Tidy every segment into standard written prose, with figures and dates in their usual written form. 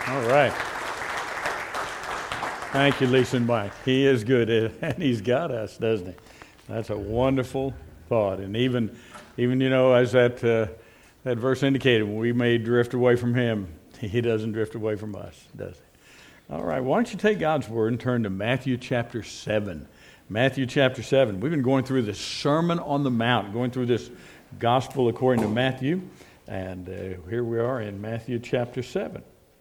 All right. Thank you, Lisa and Mike. He is good, and he's got us, doesn't he? That's a wonderful thought. And even as that verse indicated, when we may drift away from him, he doesn't drift away from us, does he? All right. Why don't you take God's word and turn to Matthew chapter 7. Matthew chapter 7. We've been going through the Sermon on the Mount, going through this gospel according to Matthew, and here we are in Matthew chapter 7.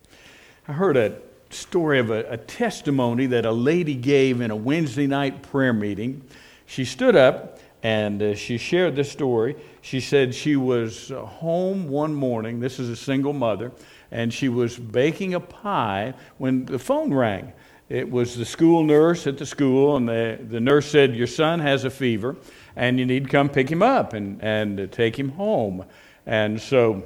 I heard a story of a testimony that a lady gave in a Wednesday night prayer meeting. She stood up and she shared this story. She said she was home one morning. This is a single mother, and she was baking a pie when the phone rang. It was the school nurse at the school, and the nurse said, "Your son has a fever, and you need to come pick him up and take him home." And so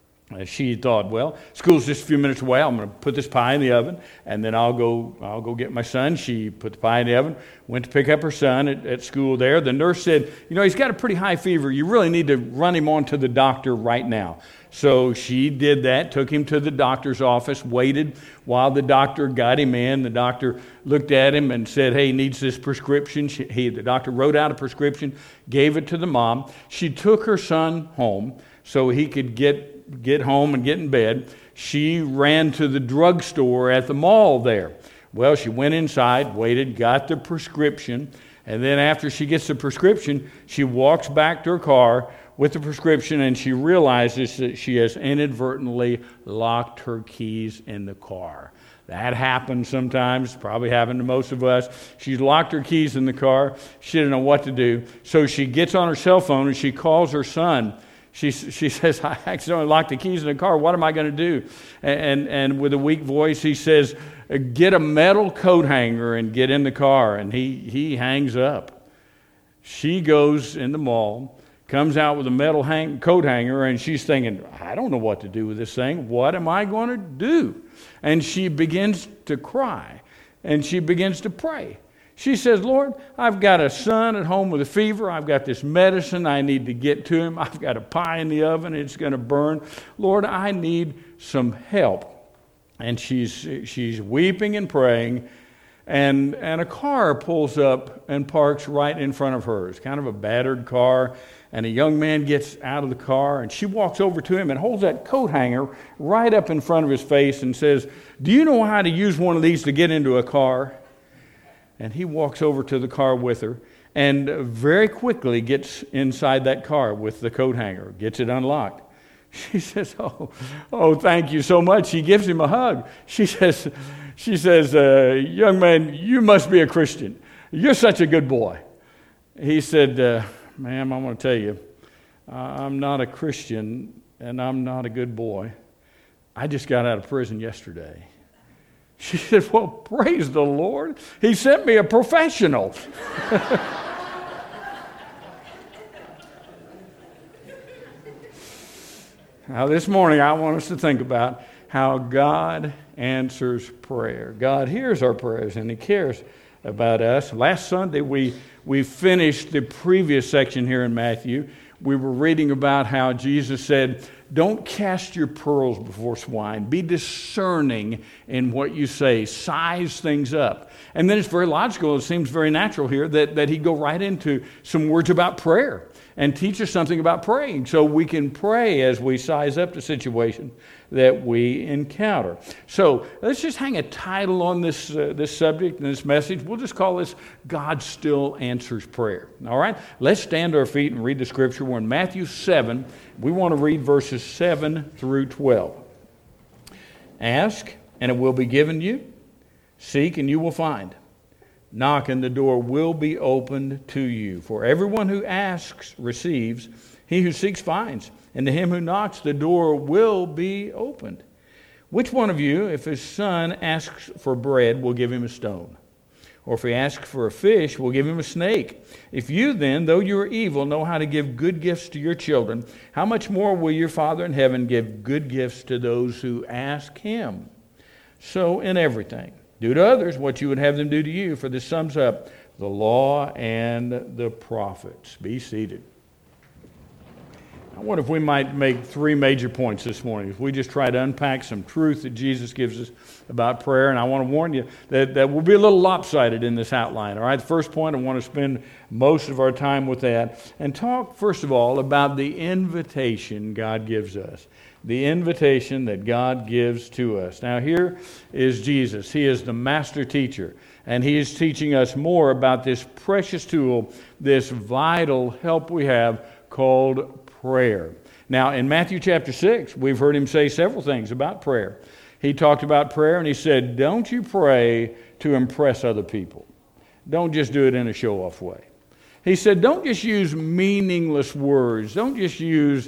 she thought, well, school's just a few minutes away. I'm going to put this pie in the oven, and then I'll go get my son. She put the pie in the oven, went to pick up her son at school there. The nurse said, he's got a pretty high fever. You really need to run him on to the doctor right now. So she did that, took him to the doctor's office, waited while the doctor got him in. The doctor looked at him and said, hey, he needs this prescription. The doctor wrote out a prescription, gave it to the mom. She took her son home so he could get home and get in bed. She ran to the drugstore at the mall there. Well, she went inside, waited, got the prescription, and then after she gets the prescription, she walks back to her car with the prescription, and she realizes that she has inadvertently locked her keys in the car. That happens sometimes, probably happened to most of us. She's locked her keys in the car. She didn't know what to do. So she gets on her cell phone and she calls her son. She says, I accidentally locked the keys in the car. What am I going to do? And with a weak voice, he says, get a metal coat hanger and get in the car. And he hangs up. She goes in the mall, comes out with a metal coat hanger, and she's thinking, I don't know what to do with this thing. What am I going to do? And she begins to cry, and she begins to pray. She says, Lord, I've got a son at home with a fever. I've got this medicine I need to get to him. I've got a pie in the oven. It's going to burn. Lord, I need some help. And she's weeping and praying, and a car pulls up and parks right in front of her. It's kind of a battered car, and a young man gets out of the car, and she walks over to him and holds that coat hanger right up in front of his face and says, do you know how to use one of these to get into a car? And he walks over to the car with her and very quickly gets inside that car with the coat hanger, gets it unlocked. She says, oh, thank you so much. She gives him a hug. She says, young man, you must be a Christian. You're such a good boy. He said, ma'am, I want to tell you, I'm not a Christian and I'm not a good boy. I just got out of prison yesterday. She said, well, praise the Lord. He sent me a professional. Now, this morning, I want us to think about how God answers prayer. God hears our prayers, and He cares about us. Last Sunday, we finished the previous section here in Matthew. We were reading about how Jesus said, don't cast your pearls before swine. Be discerning in what you say. Size things up. And then it's very logical. It seems very natural here that he'd go right into some words about prayer and teach us something about praying so we can pray as we size up the situation that we encounter. So let's just hang a title on this subject and this message. We'll just call this God Still Answers Prayer. All right? Let's stand to our feet and read the scripture. We're in Matthew 7. We want to read verses 7 through 12. Ask, and it will be given you. Seek, and you will find. Knock, and the door will be opened to you. For everyone who asks receives. He who seeks finds. And to him who knocks, the door will be opened. Which one of you, if his son asks for bread, will give him a stone? Or if he asks for a fish, will give him a snake? If you then, though you are evil, know how to give good gifts to your children, how much more will your Father in heaven give good gifts to those who ask him? So in everything, do to others what you would have them do to you, for this sums up the law and the prophets. Be seated. I wonder if we might make three major points this morning. If we just try to unpack some truth that Jesus gives us about prayer, and I want to warn you that we'll be a little lopsided in this outline. All right, the first point, I want to spend most of our time with that and talk, first of all, about the invitation God gives us. The invitation that God gives to us. Now, here is Jesus. He is the master teacher, and he is teaching us more about this precious tool, this vital help we have called prayer. Now, in Matthew chapter 6, we've heard him say several things about prayer. He talked about prayer, and he said, don't you pray to impress other people. Don't just do it in a show-off way. He said, don't just use meaningless words. Don't just use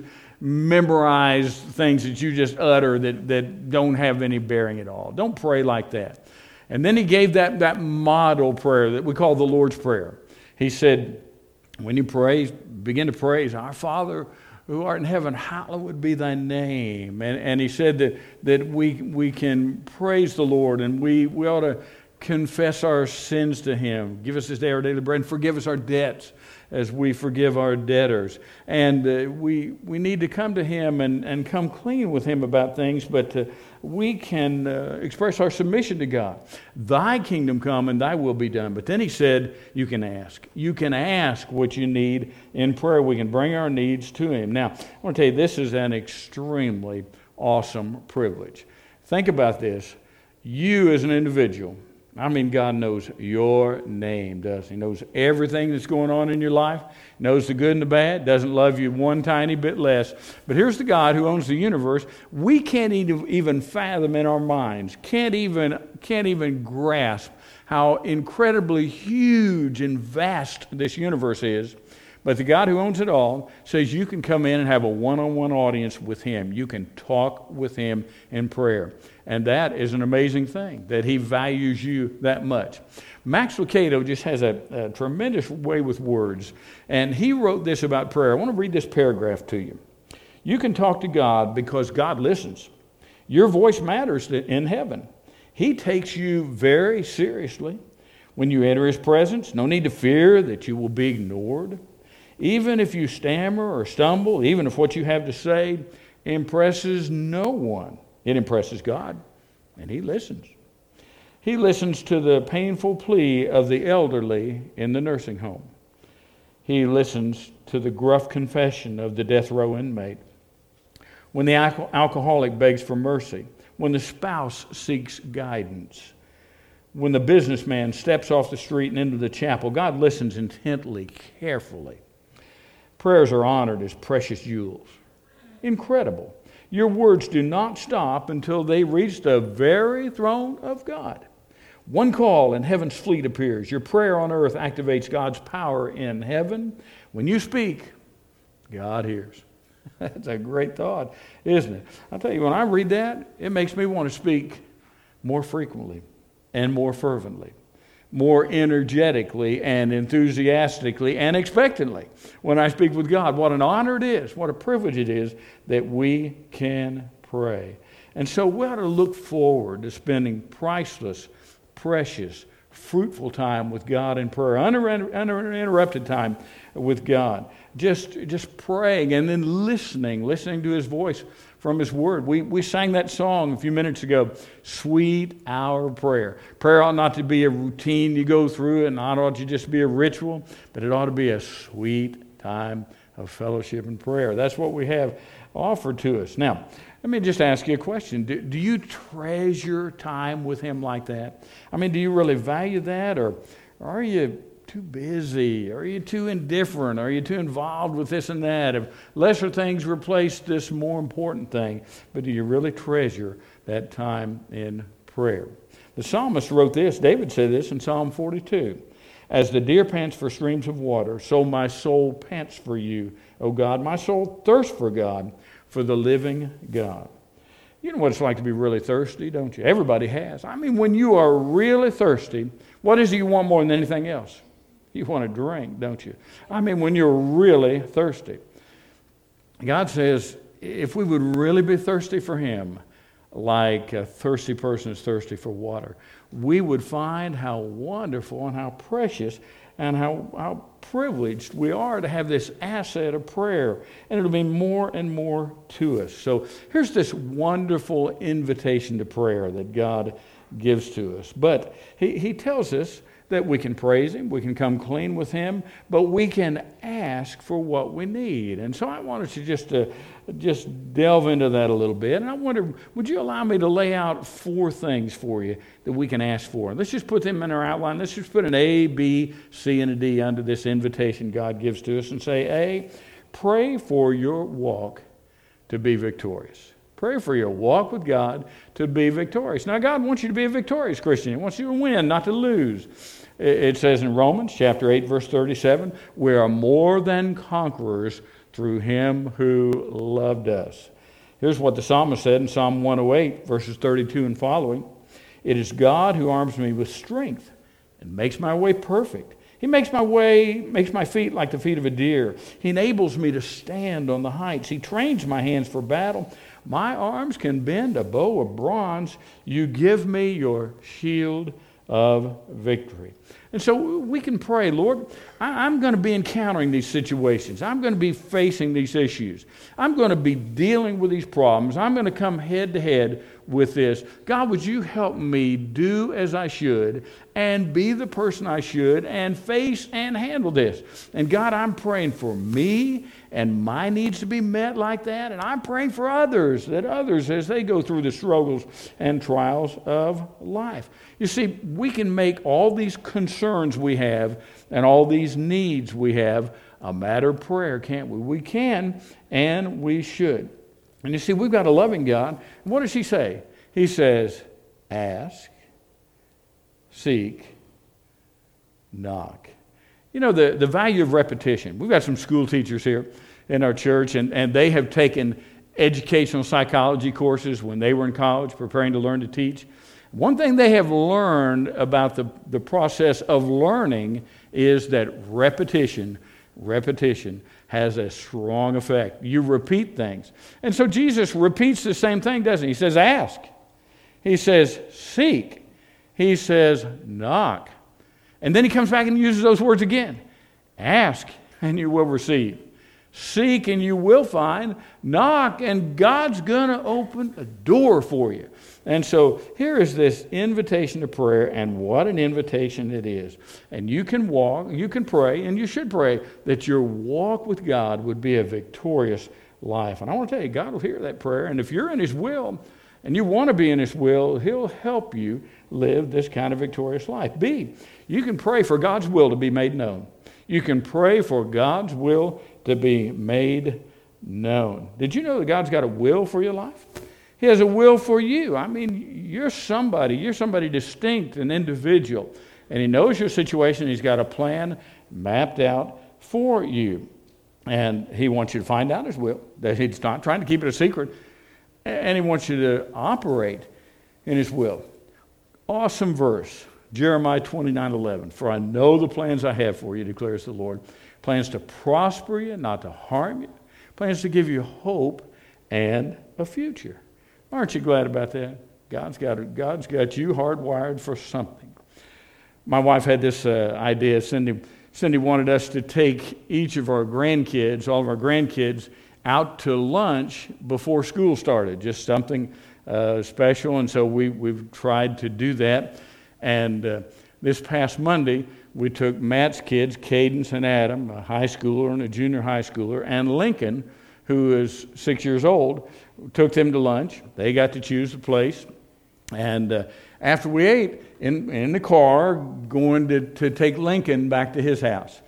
memorized things that you just utter that don't have any bearing at all. Don't pray like that. And then he gave that model prayer that we call the Lord's Prayer. He said, when you pray, begin to praise, Our Father who art in heaven, hallowed be thy name. And he said that we can praise the Lord, and we ought to confess our sins to him. Give us this day our daily bread, and forgive us our debts as we forgive our debtors. And we need to come to him and come clean with him about things, but we can express our submission to God. Thy kingdom come and thy will be done. But then he said, you can ask. You can ask what you need in prayer. We can bring our needs to him. Now, I want to tell you, this is an extremely awesome privilege. Think about this. You as an individual, I mean, God knows your name, doesn't he? He knows everything that's going on in your life, knows the good and the bad, doesn't love you one tiny bit less. But here's the God who owns the universe. We can't even fathom in our minds, can't even grasp how incredibly huge and vast this universe is. But the God who owns it all says you can come in and have a one-on-one audience with him. You can talk with him in prayer. And that is an amazing thing, that he values you that much. Max Lucado just has a tremendous way with words. And he wrote this about prayer. I want to read this paragraph to you. You can talk to God because God listens. Your voice matters in heaven. He takes you very seriously. When you enter his presence, no need to fear that you will be ignored. Even if you stammer or stumble, even if what you have to say impresses no one, it impresses God, and he listens. He listens to the painful plea of the elderly in the nursing home. He listens to the gruff confession of the death row inmate. When the alcoholic begs for mercy, when the spouse seeks guidance, when the businessman steps off the street and into the chapel, God listens intently, carefully. Prayers are honored as precious jewels. Incredible. Your words do not stop until they reach the very throne of God. One call and heaven's fleet appears. Your prayer on earth activates God's power in heaven. When you speak, God hears. That's a great thought, isn't it? I'll tell you, when I read that, it makes me want to speak more frequently and more fervently, more energetically and enthusiastically and expectantly when I speak with God. What an honor it is, what a privilege it is that we can pray. And so we ought to look forward to spending priceless, precious, fruitful time with God in prayer, uninterrupted time with God. Just praying and then listening to his voice from his word. We sang that song a few minutes ago, Sweet Hour Prayer. Prayer ought not to be a routine you go through, and not ought to just be a ritual, but it ought to be a sweet time of fellowship and prayer. That's what we have offered to us. Now, let me just ask you a question. Do you treasure time with him like that? I mean, do you really value that, or are you too busy? Are you too indifferent? Are you too involved with this and that? Have lesser things replaced this more important thing? But do you really treasure that time in prayer? The psalmist wrote this. David said this in Psalm 42. As the deer pants for streams of water, so my soul pants for you, O God. My soul thirsts for God, for the living God. You know what it's like to be really thirsty, don't you? Everybody has. I mean, when you are really thirsty, what is it you want more than anything else? You want to drink, don't you? I mean, when you're really thirsty. God says, if we would really be thirsty for him, like a thirsty person is thirsty for water, we would find how wonderful and how precious and how privileged we are to have this asset of prayer, and it'll be more and more to us. So here's this wonderful invitation to prayer that God gives to us. But he tells us that we can praise him, we can come clean with him, but we can ask for what we need. And so I wanted to just delve into that a little bit. And I wonder, would you allow me to lay out 4 things for you that we can ask for? Let's just put them in our outline. Let's just put an A, B, C, and a D under this invitation God gives to us and say, A, pray for your walk to be victorious. Pray for your walk with God to be victorious. Now, God wants you to be a victorious Christian. He wants you to win, not to lose. It says in Romans chapter 8, verse 37, we are more than conquerors through him who loved us. Here's what the psalmist said in Psalm 108, verses 32 and following. It is God who arms me with strength and makes my way perfect. He makes my feet like the feet of a deer. He enables me to stand on the heights. He trains my hands for battle. My arms can bend a bow of bronze. You give me your shield of victory. And so we can pray, Lord, I'm going to be encountering these situations. I'm going to be facing these issues. I'm going to be dealing with these problems. I'm going to come head to head with this. God, would you help me do as I should and be the person I should and face and handle this? And God, I'm praying for me and my needs to be met like that. And I'm praying for others, that others, as they go through the struggles and trials of life. You see, we can make all these concerns we have and all these needs we have a matter of prayer, can't we? We can and we should. And you see, we've got a loving God. And what does he say? He says, ask, seek, knock. You know, the value of repetition. We've got some school teachers here in our church, and they have taken educational psychology courses when they were in college, preparing to learn to teach. One thing they have learned about the process of learning is that repetition has a strong effect. You repeat things. And so Jesus repeats the same thing, doesn't he? He says, ask. He says, seek. He says, knock. And then he comes back and uses those words again. Ask, and you will receive. Seek, and you will find. Knock, and God's going to open a door for you. And so here is this invitation to prayer, and what an invitation it is. And you can walk, you can pray, and you should pray that your walk with God would be a victorious life. And I want to tell you, God will hear that prayer, and if you're in his will, and you want to be in his will, he'll help you live this kind of victorious life. B, you can pray for God's will to be made known. You can pray for God's will to be made known. Did you know that God's got a will for your life? He has a will for you. I mean, you're somebody distinct and individual. And he knows your situation. He's got a plan mapped out for you. And he wants you to find out his will. That he's not trying to keep it a secret. And he wants you to operate in his will. Awesome verse. Jeremiah 29:11. For I know the plans I have for you, declares the Lord. Plans to prosper you, not to harm you. Plans to give you hope and a future. Aren't you glad about that? God's got you hardwired for something. My wife had this idea. Cindy wanted us to take each of our grandkids, all of our grandkids, out to lunch before school started. Just something special. And so we've tried to do that. And this past Monday, we took Matt's kids, Cadence and Adam, a high schooler and a junior high schooler, and Lincoln, who is 6 years old, took them to lunch. They got to choose the place. And after we ate, in the car, going to take Lincoln back to his house.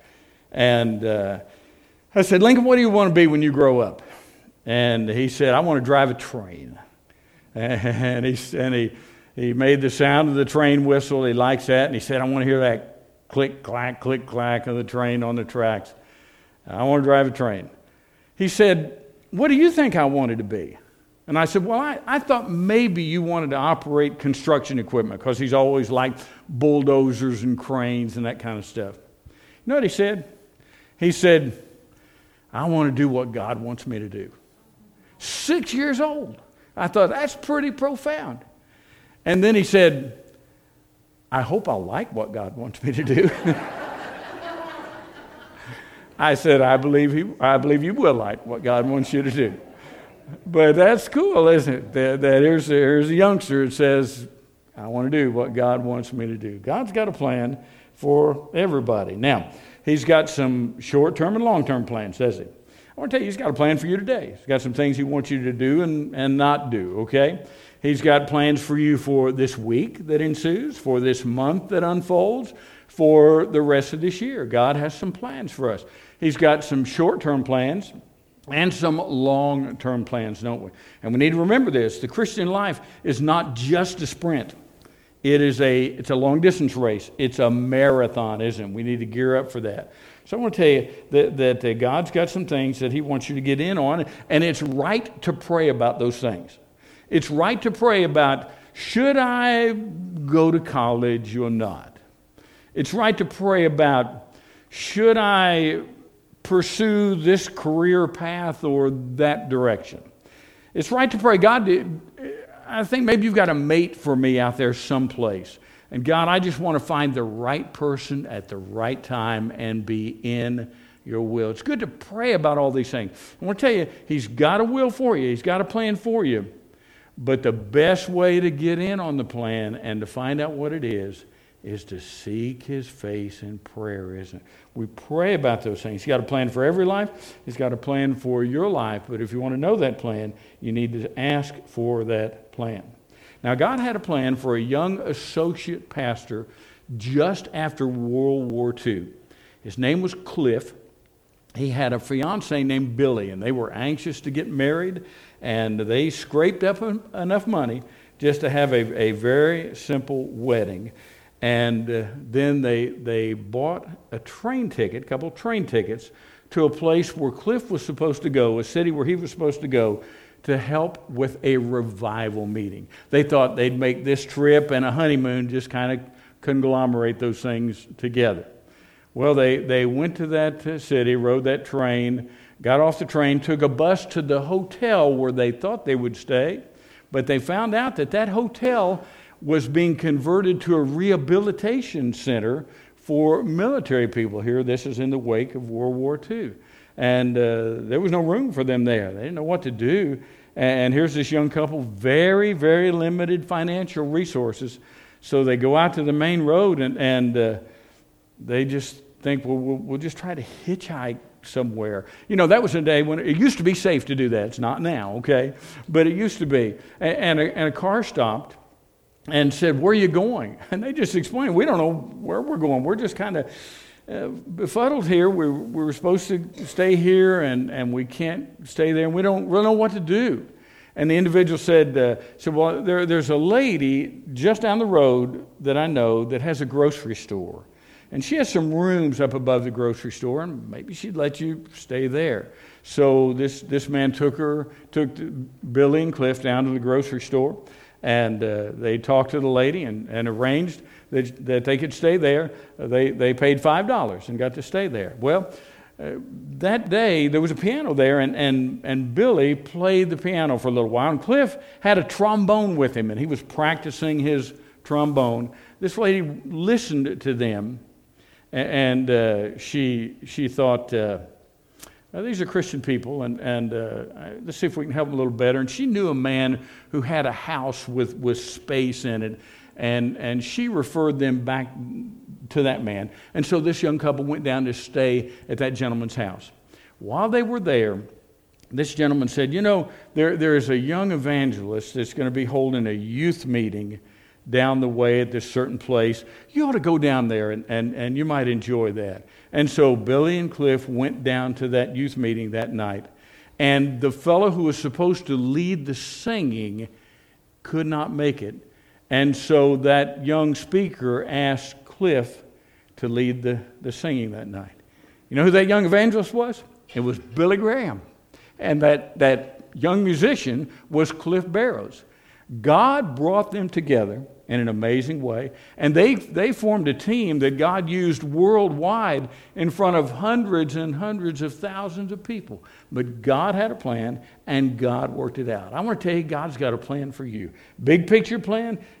And I said, Lincoln, what do you want to be when you grow up? And he said, I want to drive a train. And he made the sound of the train whistle. He likes that. And he said, I want to hear that click, clack of the train on the tracks. I want to drive a train. He said, what do you think I wanted to be? And I said, well, I thought maybe you wanted to operate construction equipment because he's always liked bulldozers and cranes and that kind of stuff. You know what he said? He said, I want to do what God wants me to do. 6 years old. I thought, that's pretty profound. And then he said, I hope I'll like what God wants me to do. I said, I believe you will like what God wants you to do. But that's cool, isn't it? That here's a youngster that says, I want to do what God wants me to do. God's got a plan for everybody. Now, he's got some short-term and long-term plans, does he? I want to tell you, he's got a plan for you today. He's got some things he wants you to do and not do, okay? He's got plans for you for this week that ensues, for this month that unfolds, for the rest of this year. God has some plans for us. He's got some short-term plans and some long-term plans, don't we? And we need to remember this. The Christian life is not just a sprint. It's a long-distance race. It's a marathon, isn't it? We need to gear up for that. So I want to tell you that God's got some things that he wants you to get in on, and it's right to pray about those things. It's right to pray about, should I go to college or not? It's right to pray about, should I pursue this career path or that direction? It's right to pray, God, I think maybe you've got a mate for me out there someplace. And God, I just want to find the right person at the right time and be in your will. It's good to pray about all these things. I want to tell you, he's got a will for you. He's got a plan for you. But the best way to get in on the plan and to find out what it is to seek his face in prayer, isn't it? We pray about those things. He's got a plan for every life. He's got a plan for your life. But if you want to know that plan, you need to ask for that plan. Now, God had a plan for a young associate pastor just after World War II. His name was Cliff. He had a fiancée named Billy, and they were anxious to get married, and they scraped up enough money just to have a very simple wedding. And then they bought a couple train tickets to a place where Cliff was supposed to go, a city where he was supposed to go, to help with a revival meeting. They thought they'd make this trip and a honeymoon, just kind of conglomerate those things together. Well, they went to that city, rode that train, got off the train, took a bus to the hotel where they thought they would stay, but they found out that hotel was being converted to a rehabilitation center for military people here. This is in the wake of World War II. And there was no room for them there. They didn't know what to do. And here's this young couple, very, very limited financial resources. So they go out to the main road and they just think, well, we'll just try to hitchhike somewhere. You know, that was a day when it used to be safe to do that. It's not now, okay? But it used to be. And a car stopped and said, where are you going? And they just explained, we don't know where we're going. We're just kind of befuddled here. We were supposed to stay here, and we can't stay there, and we don't really know what to do. And the individual said, well, there's a lady just down the road that I know that has a grocery store. And she has some rooms up above the grocery store, and maybe she'd let you stay there. So this man took Billy and Cliff down to the grocery store, and they talked to the lady and arranged that they could stay there. They paid $5 and got to stay there. Well, that day there was a piano there, and Billy played the piano for a little while, and Cliff had a trombone with him, and he was practicing his trombone. This lady listened to them, and she thought, these are Christian people, and let's see if we can help them a little better. And she knew a man who had a house with space in it, and she referred them back to that man. And so this young couple went down to stay at that gentleman's house. While they were there, this gentleman said, there is a young evangelist that's going to be holding a youth meeting down the way at this certain place. You ought to go down there, and you might enjoy that. And so Billy and Cliff went down to that youth meeting that night. And the fellow who was supposed to lead the singing could not make it. And so that young speaker asked Cliff to lead the singing that night. You know who that young evangelist was? It was Billy Graham. And that young musician was Cliff Barrows. God brought them together in an amazing way, and they formed a team that God used worldwide in front of hundreds and hundreds of thousands of people. But God had a plan, and God worked it out. I want to tell you, God's got a plan for you. Big picture plan,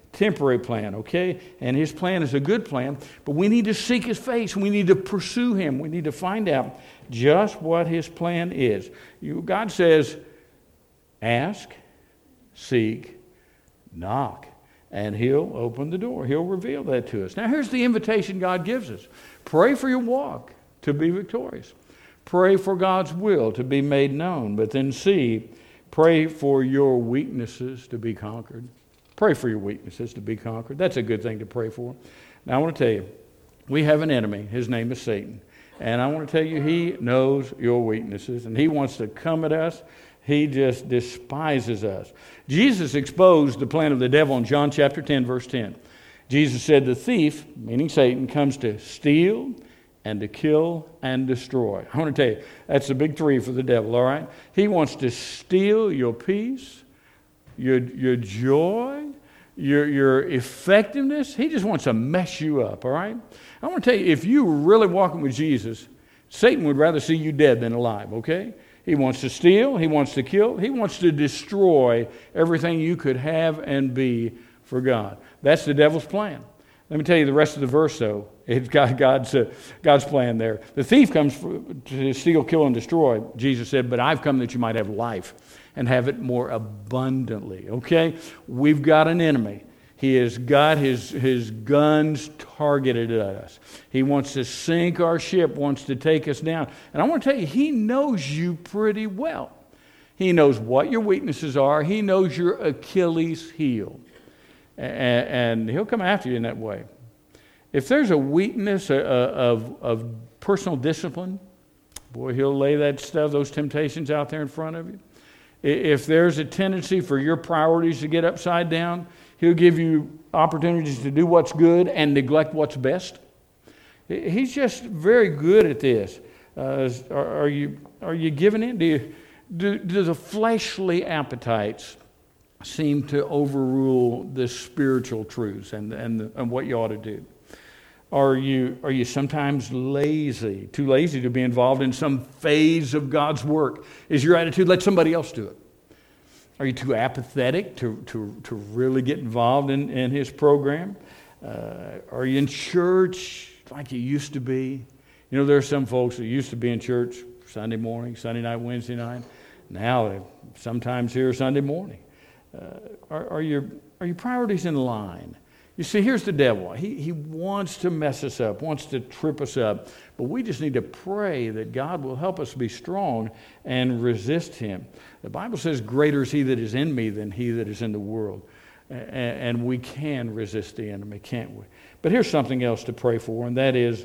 temporary plan, okay? And his plan is a good plan, but we need to seek his face. We need to pursue him. We need to find out just what his plan is. God says, ask, seek, knock, and he'll open the door. He'll reveal that to us. Now, here's the invitation God gives us. Pray for your walk to be victorious. Pray for God's will to be made known. But then pray for your weaknesses to be conquered. Pray for your weaknesses to be conquered. That's a good thing to pray for. Now, I want to tell you, we have an enemy. His name is Satan. And I want to tell you, he knows your weaknesses, and he wants to come at us. He just despises us. Jesus exposed the plan of the devil in John chapter 10, verse 10. Jesus said, the thief, meaning Satan, comes to steal and to kill and destroy. I want to tell you, that's the big three for the devil, all right? He wants to steal your peace, your joy, your effectiveness. He just wants to mess you up, all right? I want to tell you, if you were really walking with Jesus, Satan would rather see you dead than alive, okay? He wants to steal, he wants to kill, he wants to destroy everything you could have and be for God. That's the devil's plan. Let me tell you the rest of the verse, though. It's got God's plan there. The thief comes to steal, kill, and destroy. Jesus said, but I've come that you might have life and have it more abundantly. Okay? We've got an enemy. He has got his guns targeted at us. He wants to sink our ship, wants to take us down. And I want to tell you, he knows you pretty well. He knows what your weaknesses are. He knows your Achilles heel. And he'll come after you in that way. If there's a weakness of personal discipline, boy, he'll lay those temptations out there in front of you. If there's a tendency for your priorities to get upside down, he'll give you opportunities to do what's good and neglect what's best. He's just very good at this. Are you giving in? Do the fleshly appetites seem to overrule the spiritual truths and what you ought to do? Are you sometimes lazy, too lazy to be involved in some phase of God's work? Is your attitude, let somebody else do it? Are you too apathetic to really get involved in his program? Are you in church like you used to be? You know, there are some folks that used to be in church Sunday morning, Sunday night, Wednesday night. Now they're sometimes here Sunday morning. Are your priorities in line? You see, here's the devil. He wants to mess us up, wants to trip us up. But we just need to pray that God will help us be strong and resist him. The Bible says, greater is he that is in me than he that is in the world. And we can resist the enemy, can't we? But here's something else to pray for, and that is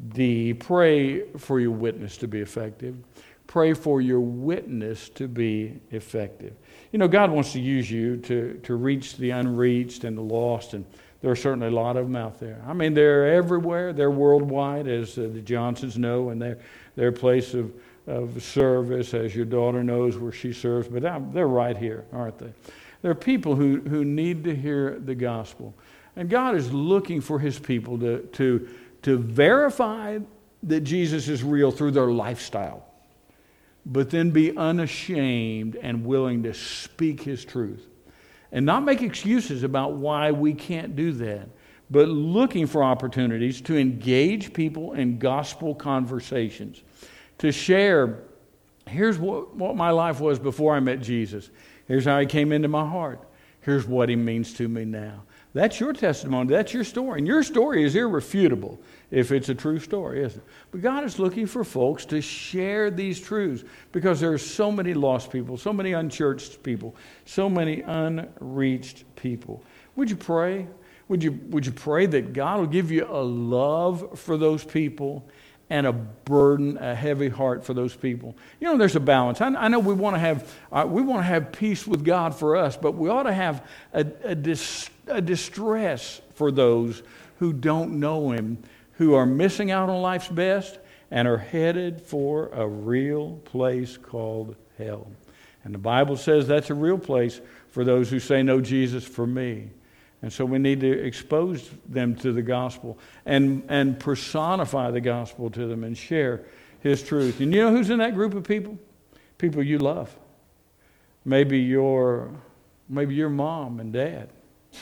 pray for your witness to be effective. Pray for your witness to be effective. You know, God wants to use you to reach the unreached and the lost, and there are certainly a lot of them out there. I mean, they're everywhere. They're worldwide, as the Johnsons know, and they're a place of service, as your daughter knows where she serves. But they're right here, aren't they? There are people who need to hear the gospel. And God is looking for his people to verify that Jesus is real through their lifestyle, but then be unashamed and willing to speak his truth. And not make excuses about why we can't do that, but looking for opportunities to engage people in gospel conversations, to share, here's what my life was before I met Jesus. Here's how he came into my heart. Here's what he means to me now. That's your testimony. That's your story. And your story is irrefutable if it's a true story, isn't it? But God is looking for folks to share these truths because there are so many lost people, so many unchurched people, so many unreached people. Would you pray? Would you pray that God will give you a love for those people and a burden, a heavy heart for those people? You know, there's a balance. I know we want to have peace with God for us, but we ought to have a distress for those who don't know him, who are missing out on life's best and are headed for a real place called hell. And the Bible says that's a real place for those who say, no, Jesus for me. And so we need to expose them to the gospel and personify the gospel to them and share his truth. And you know who's in that group of people? People you love. Maybe your mom and dad.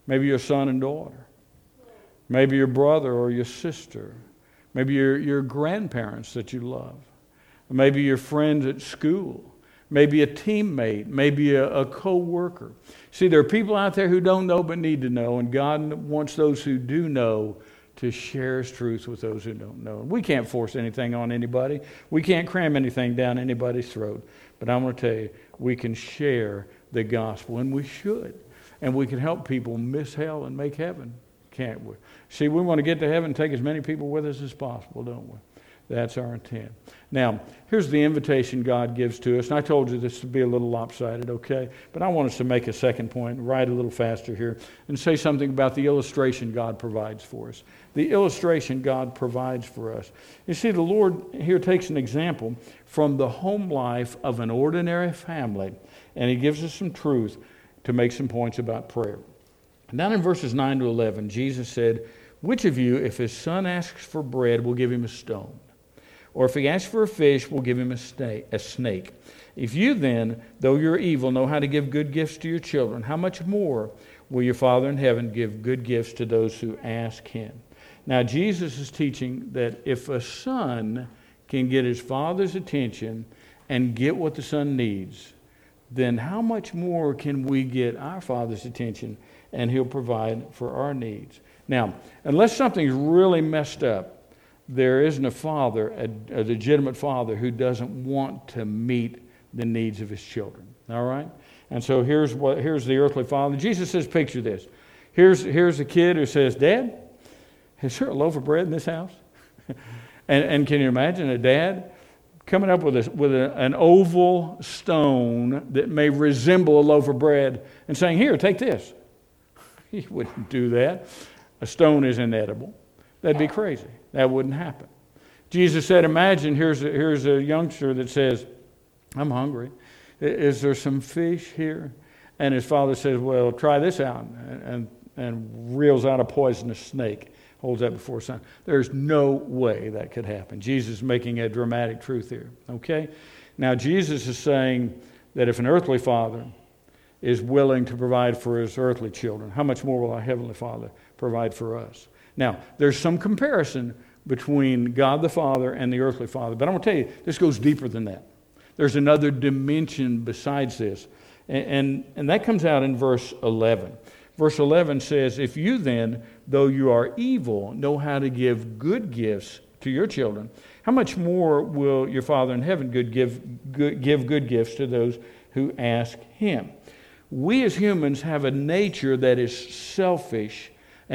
Maybe your son and daughter. Maybe your brother or your sister. Maybe your grandparents that you love. Maybe your friends at school. Maybe a teammate. Maybe a co-worker. See, there are people out there who don't know but need to know, and God wants those who do know to share His truth with those who don't know. We can't force anything on anybody. We can't cram anything down anybody's throat. But I'm going to tell you, we can share the gospel, and we should. And we can help people miss hell and make heaven, can't we? See, we want to get to heaven and take as many people with us as possible, don't we? That's our intent. Now, here's the invitation God gives to us. And I told you this would be a little lopsided, okay? But I want us to make a second point, ride a little faster here, and say something about the illustration God provides for us. The illustration God provides for us. You see, the Lord here takes an example from the home life of an ordinary family, and He gives us some truth to make some points about prayer. Down in verses 9 to 11, Jesus said, "Which of you, if his son asks for bread, will give him a stone? Or if he asks for a fish, will give him a snake? If you then, though you're evil, know how to give good gifts to your children, how much more will your Father in heaven give good gifts to those who ask Him?" Now, Jesus is teaching that if a son can get his father's attention and get what the son needs, then how much more can we get our Father's attention and He'll provide for our needs? Now, unless something's really messed up, there isn't a father, a legitimate father, who doesn't want to meet the needs of his children. All right? And so here's the earthly father. Jesus says, picture this. Here's a kid who says, "Dad, is there a loaf of bread in this house?" and can you imagine a dad coming up with an oval stone that may resemble a loaf of bread and saying, "Here, take this"? He wouldn't do that. A stone is inedible. That'd be crazy. That wouldn't happen. Jesus said, imagine here's a youngster that says, "I'm hungry. Is there some fish here?" And his father says, "Well, try this out," and reels out a poisonous snake, holds that before his son. There's no way that could happen. Jesus is making a dramatic truth here. Okay? Now, Jesus is saying that if an earthly father is willing to provide for his earthly children, how much more will our Heavenly Father provide for us? Now, there's some comparison between God the Father and the earthly Father, but I'm going to tell you, this goes deeper than that. There's another dimension besides this, and that comes out in verse 11. Verse 11 says, "If you then, though you are evil, know how to give good gifts to your children, how much more will your Father in heaven give good gifts to those who ask Him?" We as humans have a nature that is selfish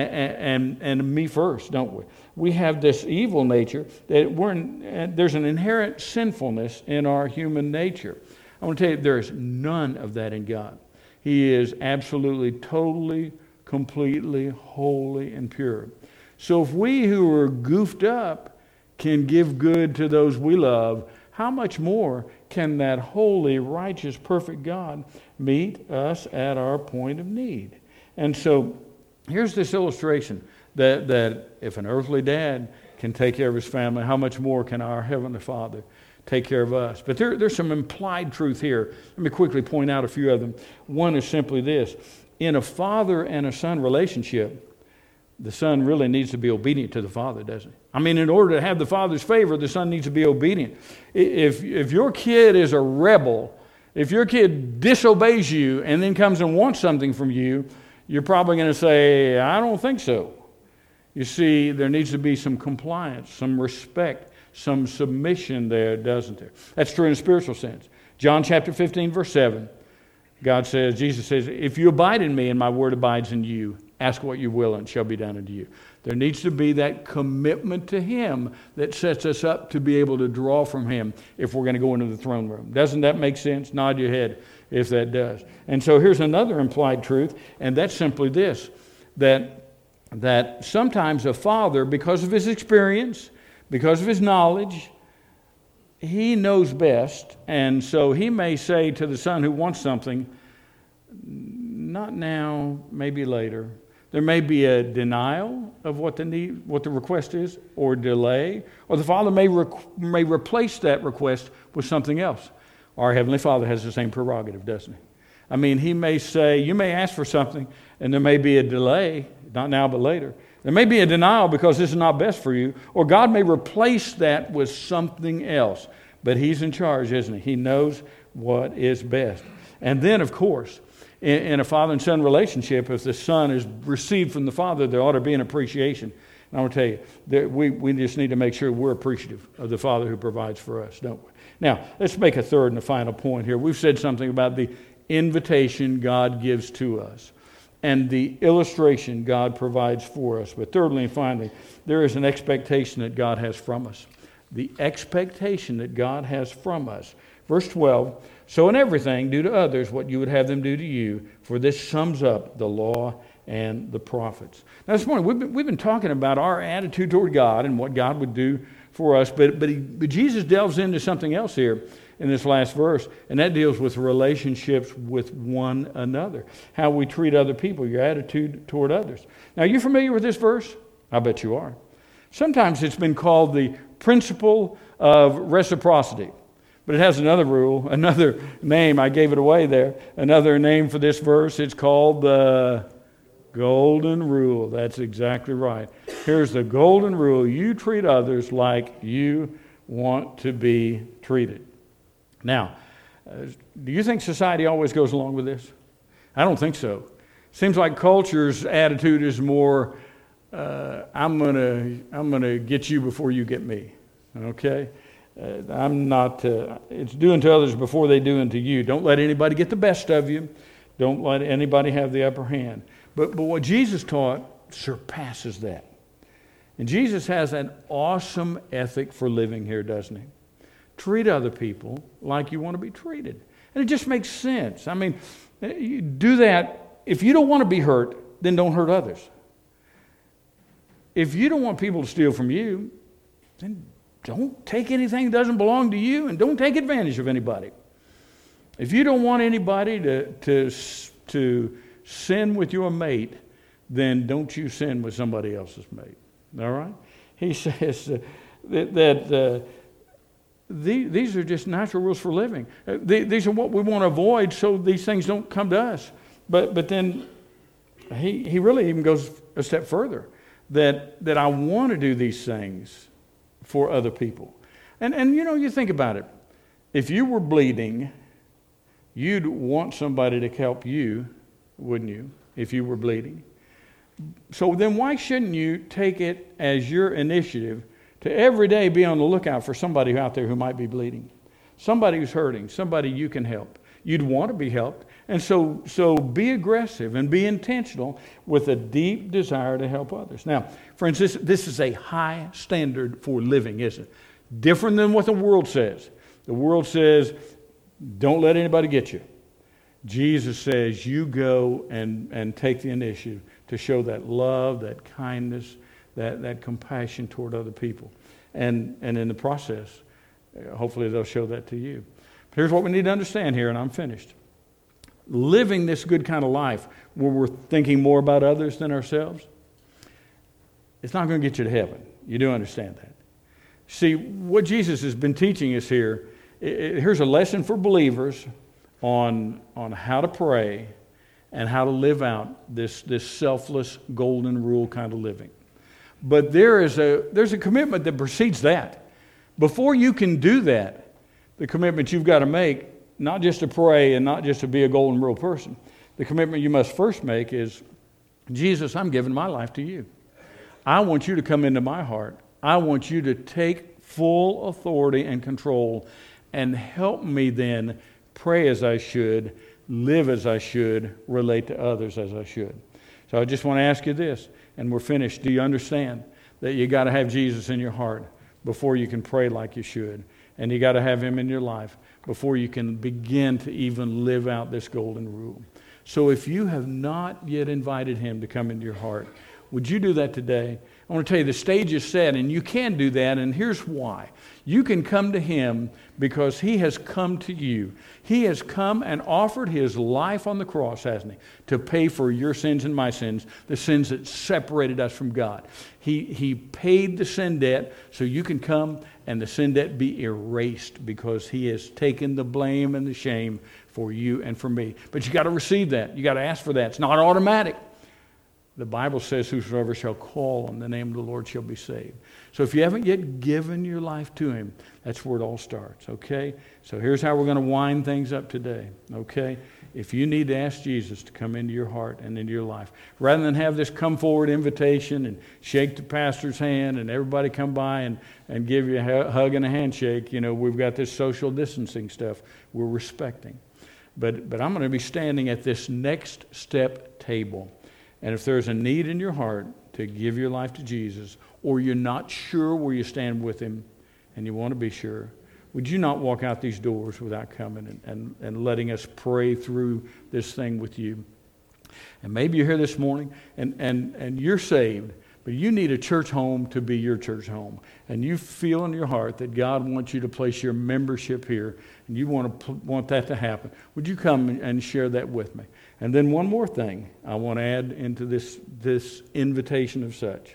and me first, don't we? We have this evil nature that there's an inherent sinfulness in our human nature. I want to tell you, there is none of that in God. He is absolutely, totally, completely holy and pure. So if we who are goofed up can give good to those we love, how much more can that holy, righteous, perfect God meet us at our point of need? And so here's this illustration that if an earthly dad can take care of his family, how much more can our Heavenly Father take care of us? But there's some implied truth here. Let me quickly point out a few of them. One is simply this. In a father and a son relationship, the son really needs to be obedient to the father, doesn't he? I mean, in order to have the father's favor, the son needs to be obedient. If your kid is a rebel, if your kid disobeys you and then comes and wants something from you, you're probably going to say, "I don't think so." You see, there needs to be some compliance, some respect, some submission there, doesn't there? That's true in a spiritual sense. John chapter 15, verse 7, Jesus says, "If you abide in me and my word abides in you, ask what you will and it shall be done unto you." There needs to be that commitment to Him that sets us up to be able to draw from Him if we're going to go into the throne room. Doesn't that make sense? Nod your head if that does. And so here's another implied truth, and that's simply this, that sometimes a father, because of his experience, because of his knowledge, he knows best, and so he may say to the son who wants something, "Not now, maybe later." There may be a denial of what the request is, or delay, or the father may replace that request with something else. Our Heavenly Father has the same prerogative, doesn't He? I mean, he may say, you may ask for something, and there may be a delay, not now but later. There may be a denial because this is not best for you, or God may replace that with something else. But he's in charge, isn't he? He knows what is best. And then, of course, in a father and son relationship, if the son is received from the father, there ought to be an appreciation. And I want to tell you, that we just need to make sure we're appreciative of the Father who provides for us, don't we? Now, let's make a third and a final point here. We've said something about the invitation God gives to us and the illustration God provides for us. But thirdly and finally, there is an expectation that God has from us. The expectation that God has from us. Verse 12, so in everything, do to others what you would have them do to you, for this sums up the law and the prophets. Now this morning, we've been talking about our attitude toward God and what God would do for us, but Jesus delves into something else here in this last verse, and that deals with relationships with one another, how we treat other people, your attitude toward others. Now, are you familiar with this verse? I bet you are. Sometimes it's been called the principle of reciprocity, but it has another rule, another name. I gave it away there. Another name for this verse. It's called the golden rule. That's exactly right. Here's the golden rule. You treat others like you want to be treated. Now, do you think society always goes along with this? I don't think so. Seems like culture's attitude is more, I'm gonna get you before you get me. Okay? It's doing to others before they do unto you. Don't let anybody get the best of you. Don't let anybody have the upper hand. But what Jesus taught surpasses that. And Jesus has an awesome ethic for living here, doesn't he? Treat other people like you want to be treated. And it just makes sense. I mean, you do that. If you don't want to be hurt, then don't hurt others. If you don't want people to steal from you, then don't take anything that doesn't belong to you, and don't take advantage of anybody. If you don't want anybody to sin with your mate, then don't you sin with somebody else's mate. All right? He says that these are just natural rules for living. These are what we want to avoid so these things don't come to us. But then he really even goes a step further, that I want to do these things for other people. And you think about it. If you were bleeding, you'd want somebody to help you, wouldn't you, if you were bleeding? So then why shouldn't you take it as your initiative to every day be on the lookout for somebody out there who might be bleeding, somebody who's hurting, somebody you can help? You'd want to be helped. And so be aggressive and be intentional with a deep desire to help others. Now, friends, this is a high standard for living, isn't it? Different than what the world says. The world says, don't let anybody get you. Jesus says, you go and take the initiative to show that love, that kindness, that compassion toward other people. And in the process, hopefully they'll show that to you. But here's what we need to understand here, and I'm finished. Living this good kind of life where we're thinking more about others than ourselves, it's not going to get you to heaven. You do understand that. See, what Jesus has been teaching us here, here's a lesson for believers on how to pray and how to live out this selfless golden rule kind of living. But there's a commitment that precedes that. Before you can do that, the commitment you've got to make, not just to pray and not just to be a golden rule person, the commitment you must first make is, Jesus, I'm giving my life to you. I want you to come into my heart. I want you to take full authority and control and help me then pray as I should, live as I should, relate to others as I should. So I just want to ask you this, and we're finished. Do you understand that you got to have Jesus in your heart before you can pray like you should? And you got to have him in your life before you can begin to even live out this golden rule. So if you have not yet invited him to come into your heart, would you do that today? I want to tell you, the stage is set, and you can do that, and here's why. You can come to him because he has come to you. He has come and offered his life on the cross, hasn't he, to pay for your sins and my sins, the sins that separated us from God. He paid the sin debt so you can come and the sin debt be erased because he has taken the blame and the shame for you and for me. But you got to receive that. You got to ask for that. It's not automatic. The Bible says, whosoever shall call on the name of the Lord shall be saved. So if you haven't yet given your life to him, that's where it all starts, okay? So here's how we're going to wind things up today, okay? If you need to ask Jesus to come into your heart and into your life, rather than have this come forward invitation and shake the pastor's hand and everybody come by and give you a hug and a handshake, we've got this social distancing stuff we're respecting. But I'm going to be standing at this next step table. And if there's a need in your heart to give your life to Jesus, or you're not sure where you stand with him and you want to be sure, would you not walk out these doors without coming and letting us pray through this thing with you? And maybe you're here this morning and you're saved, but you need a church home to be your church home. And you feel in your heart that God wants you to place your membership here, and you want that to happen. Would you come and share that with me? And then one more thing I want to add into this invitation of such.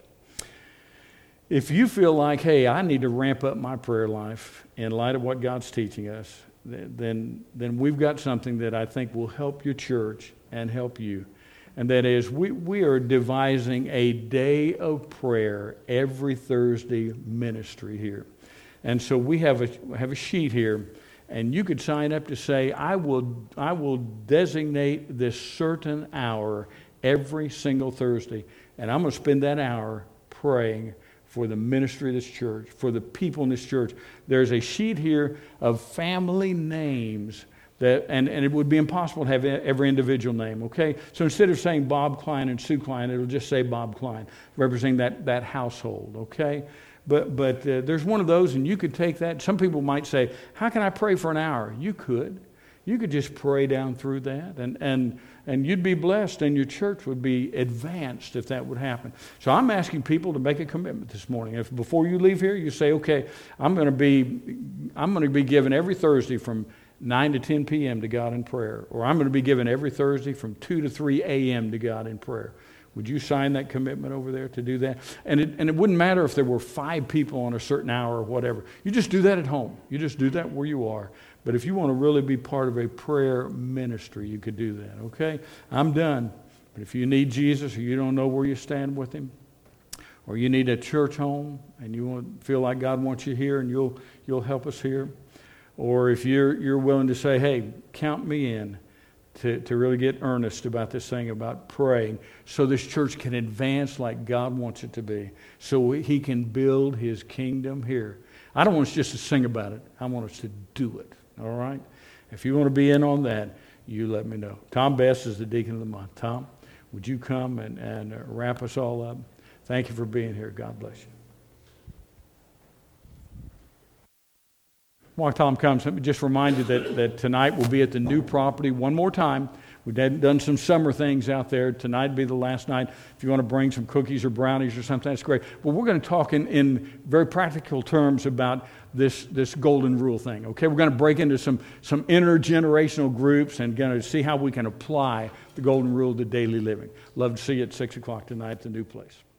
If you feel like, hey, I need to ramp up my prayer life in light of what God's teaching us, then we've got something that I think will help your church and help you. And that is, we are devising a day of prayer every Thursday ministry here. And so we have a sheet here, and you could sign up to say, I will designate this certain hour every single Thursday, and I'm going to spend that hour praying for the ministry of this church, for the people in this church. There's a sheet here of family names and it would be impossible to have every individual name, okay? So instead of saying Bob Klein and Sue Klein, it'll just say Bob Klein, representing that household, okay? But there's one of those, and you could take that. Some people might say, how can I pray for an hour? You could. You could just pray down through that, and you'd be blessed, and your church would be advanced if that would happen. So I'm asking people to make a commitment this morning. If before you leave here, you say, okay, I'm going to be given every Thursday from 9 to 10 p.m. to God in prayer, or I'm going to be given every Thursday from 2 to 3 a.m. to God in prayer. Would you sign that commitment over there to do that? And it wouldn't matter if there were 5 people on a certain hour or whatever. You just do that at home. You just do that where you are. But if you want to really be part of a prayer ministry, you could do that, okay? I'm done. But if you need Jesus or you don't know where you stand with him, or you need a church home and you feel like God wants you here and you'll help us here, or if you're willing to say, hey, count me in to really get earnest about this thing, about praying, so this church can advance like God wants it to be, so he can build his kingdom here. I don't want us just to sing about it. I want us to do it, all right? If you want to be in on that, you let me know. Tom Best is the deacon of the month. Tom, would you come and wrap us all up? Thank you for being here. God bless you. While Tom comes, let me just remind you that tonight we'll be at the new property one more time. We've done some summer things out there. Tonight will be the last night. If you want to bring some cookies or brownies or something, that's great. But we're going to talk in very practical terms about this golden rule thing. Okay, we're going to break into some intergenerational groups and going to see how we can apply the golden rule to daily living. Love to see you at 6 o'clock tonight at the new place.